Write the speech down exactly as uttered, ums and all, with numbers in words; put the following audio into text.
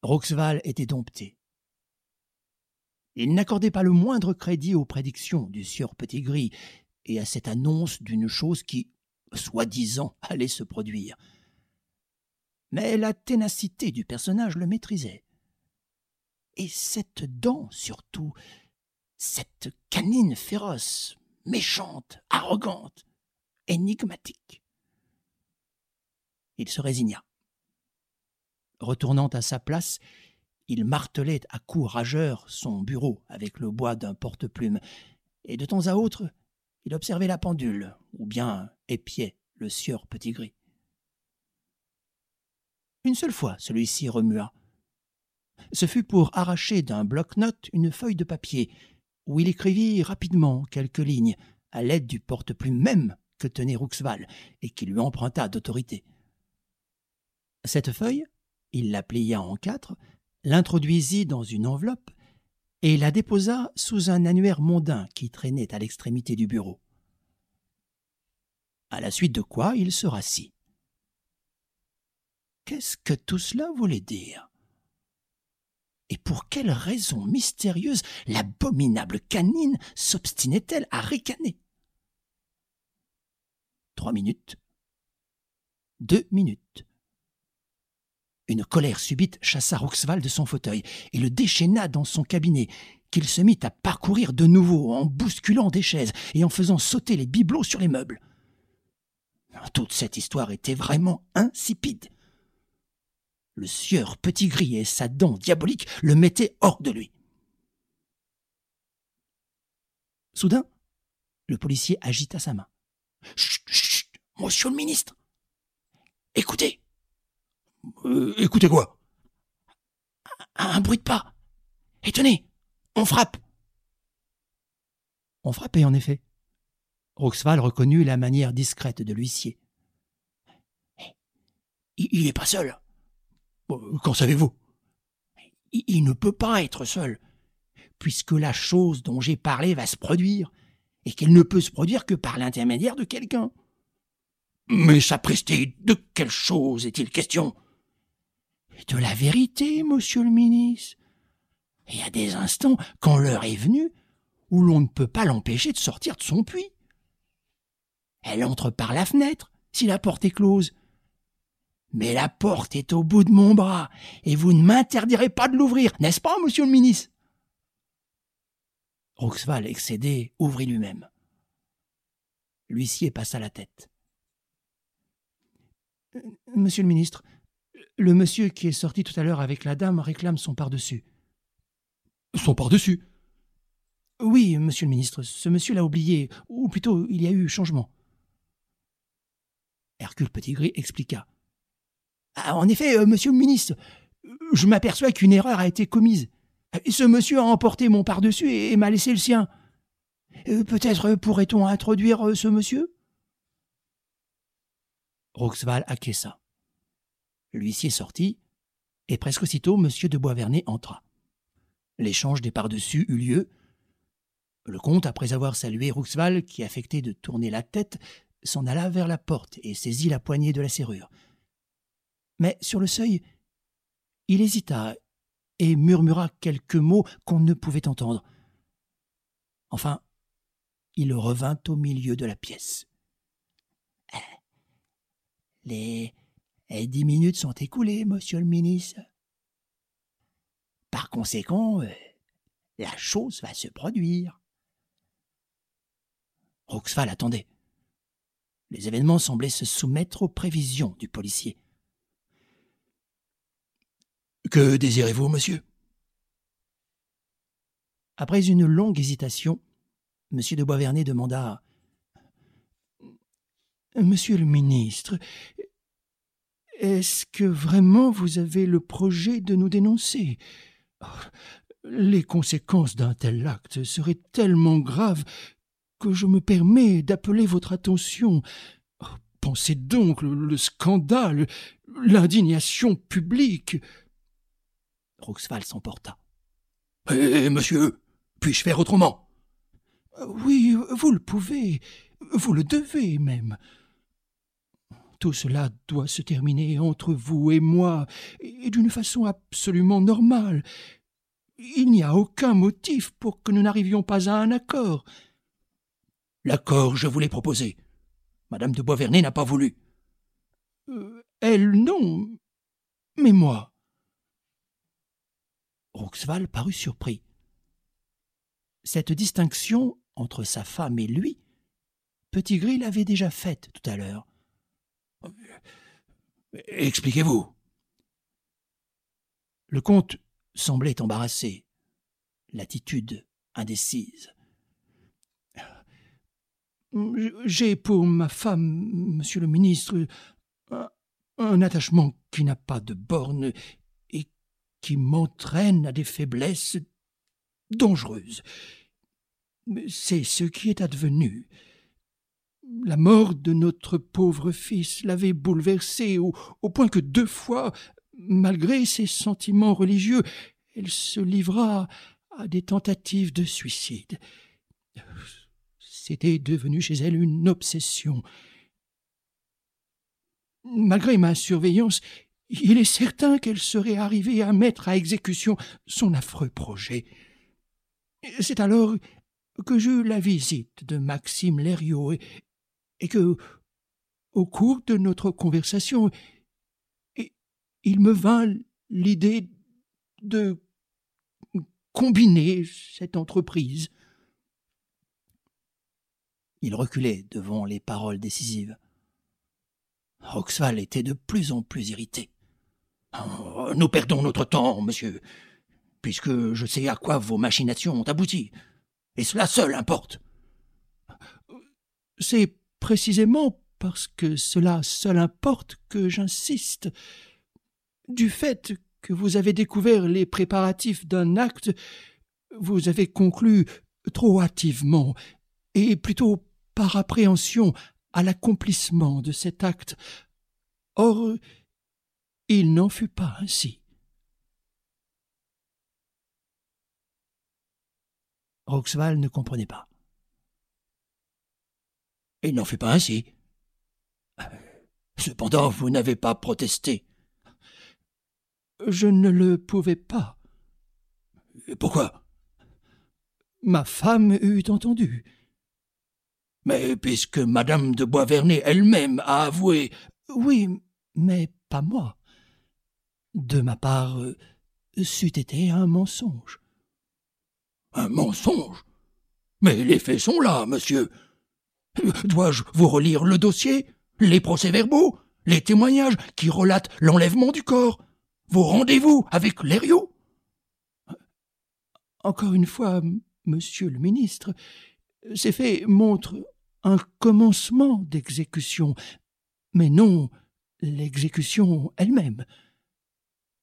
Roxval était dompté. Il n'accordait pas le moindre crédit aux prédictions du sieur Pettigry et à cette annonce d'une chose qui, soi-disant, allait se produire. Mais la ténacité du personnage le maîtrisait. Et cette dent, surtout, cette canine féroce, méchante, arrogante, énigmatique. Il se résigna. Retournant à sa place, il martelait à coups rageurs son bureau avec le bois d'un porte-plume, et de temps à autre, il observait la pendule, ou bien épiait le sieur Pettigry. Une seule fois, celui-ci remua. Ce fut pour arracher d'un bloc-notes une feuille de papier, où il écrivit rapidement quelques lignes, à l'aide du porte-plume même que tenait Roxval, et qui lui emprunta d'autorité. Cette feuille, il la plia en quatre, l'introduisit dans une enveloppe et la déposa sous un annuaire mondain qui traînait à l'extrémité du bureau. À la suite de quoi il se rassit. Qu'est-ce que tout cela voulait dire? Et pour quelle raison mystérieuse l'abominable canine s'obstinait-elle à ricaner? Trois minutes. Deux minutes. Une colère subite chassa Roxval de son fauteuil et le déchaîna dans son cabinet, qu'il se mit à parcourir de nouveau en bousculant des chaises et en faisant sauter les bibelots sur les meubles. Toute cette histoire était vraiment insipide. Le sieur Pettigry et sa dent diabolique le mettaient hors de lui. Soudain, le policier agita sa main. « Chut, chut, monsieur le ministre! Écoutez !»« Euh, écoutez quoi ?»« un, un bruit de pas. Et tenez, on frappe !» On frappait en effet. Roxval reconnut la manière discrète de l'huissier. « Il n'est pas seul. »« Qu'en savez-vous ?»« il, il ne peut pas être seul, puisque la chose dont j'ai parlé va se produire, et qu'elle ne peut se produire que par l'intermédiaire de quelqu'un. »« Mais sapristi, de quelle chose est-il question ?»« De la vérité, monsieur le ministre. Il y a des instants, quand l'heure est venue, où l'on ne peut pas l'empêcher de sortir de son puits. Elle entre par la fenêtre, si la porte est close. Mais la porte est au bout de mon bras, et vous ne m'interdirez pas de l'ouvrir, n'est-ce pas, monsieur le ministre ?» Roxval, excédé, ouvrit lui-même. L'huissier passa la tête. « Monsieur le ministre, le monsieur qui est sorti tout à l'heure avec la dame réclame son par-dessus. »« Son par-dessus ?»« Oui, monsieur le ministre, ce monsieur l'a oublié, ou plutôt il y a eu changement. » Hercule Pettigry expliqua. Ah, « En effet, euh, monsieur le ministre, je m'aperçois qu'une erreur a été commise. Ce monsieur a emporté mon par-dessus et, et m'a laissé le sien. Euh, peut-être pourrait-on introduire euh, ce monsieur ?» Roxval acquiesça. L'huissier sortit, et presque aussitôt M. de Boisvernet entra. L'échange des par-dessus eut lieu. Le comte, après avoir salué Roxval, qui affectait de tourner la tête, s'en alla vers la porte et saisit la poignée de la serrure. Mais sur le seuil, il hésita et murmura quelques mots qu'on ne pouvait entendre. Enfin, il revint au milieu de la pièce. « Les, les dix minutes sont écoulées, monsieur le ministre. Par conséquent, euh, la chose va se produire. » Roxval attendait. Les événements semblaient se soumettre aux prévisions du policier. « Que désirez-vous, monsieur ?» Après une longue hésitation, M. de Boisvernet demanda « Monsieur le ministre, est-ce que vraiment vous avez le projet de nous dénoncer ? Les conséquences d'un tel acte seraient tellement graves que je me permets d'appeler votre attention. Pensez donc le, le scandale, l'indignation publique. » Roxval s'emporta. « Eh, monsieur, puis-je faire autrement ?»« Oui, vous le pouvez, vous le devez même. » tout cela doit se terminer entre vous et moi, et d'une façon absolument normale. Il n'y a aucun motif pour que nous n'arrivions pas à un accord. » »« L'accord, je vous l'ai proposé. Madame de Boisvernet n'a pas voulu. Euh, »« Elle, non. Mais moi. » Roxval parut surpris. Cette distinction entre sa femme et lui, Petit-Gris l'avait déjà faite tout à l'heure. « Expliquez-vous. » Le comte semblait embarrassé, l'attitude indécise. « J'ai pour ma femme, monsieur le ministre, un, un attachement qui n'a pas de bornes et qui m'entraîne à des faiblesses dangereuses. C'est ce qui est advenu. La mort de notre pauvre fils l'avait bouleversée au, au point que deux fois, malgré ses sentiments religieux, elle se livra à des tentatives de suicide. C'était devenu chez elle une obsession. Malgré ma surveillance, il est certain qu'elle serait arrivée à mettre à exécution son affreux projet. C'est alors que j'eus la visite de Maxime Lériot et, et que, au cours de notre conversation, il me vint l'idée de combiner cette entreprise. » Il reculait devant les paroles décisives. Roxval était de plus en plus irrité. « Nous perdons notre temps, monsieur, puisque je sais à quoi vos machinations ont abouti, et cela seul importe. »« C'est précisément parce que cela seul importe que j'insiste. Du fait que vous avez découvert les préparatifs d'un acte, vous avez conclu trop hâtivement, et plutôt par appréhension à l'accomplissement de cet acte. Or, il n'en fut pas ainsi. » Roxval ne comprenait pas. « Il n'en fut pas ainsi. Cependant, vous n'avez pas protesté. »« Je ne le pouvais pas. »« Pourquoi ? » ?»« Ma femme eût entendu. »« Mais puisque madame de Boisvernet elle-même a avoué... »« Oui, mais pas moi. De ma part, c'eût été un mensonge. »« Un mensonge ? Mais les faits sont là, monsieur. Dois-je vous relire le dossier, les procès-verbaux, les témoignages qui relatent l'enlèvement du corps, vos rendez-vous avec Lériot ? » ?»« Encore une fois, monsieur le ministre, ces faits montrent un commencement d'exécution, mais non l'exécution elle-même. »« C'est-à-dire ? »